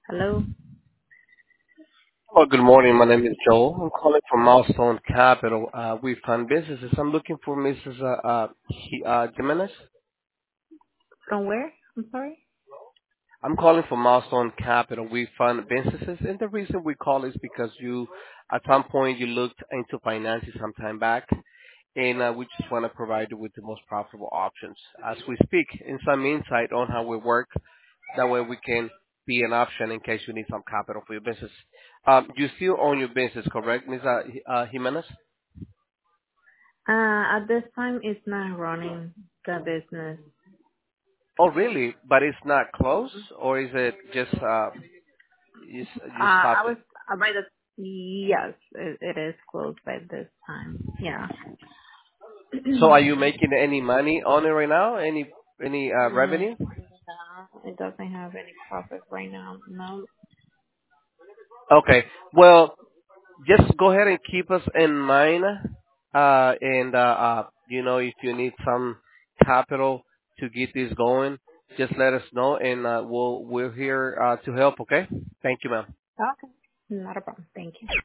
Hello? Well, good morning. My name is Joel. I'm calling from Milestone Capital. We fund businesses. I'm looking for Mrs. Jimenez. From where? I'm sorry? I'm calling from Milestone Capital. We fund businesses, and the reason we call is because at some point, you looked into finances some time back, and we just want to provide you with the most profitable options as we speak, and some insight on how we work. That way, we can be an option in case you need some capital for your business. You still own your business, correct, Ms. Jimenez? At this time, it's not running the business. Oh, really? But it's not close, or is it just you I stopped was it? by the yes, it is closed by this time. Yeah. So, are you making any money on it right now? Any No, revenue? it doesn't have any profit right now. No. Okay. Well, just go ahead and keep us in mind, and if you need some capital to get this going, just let us know, and we're here to help. Okay. Thank you, ma'am. Okay. Not a problem. Thank you.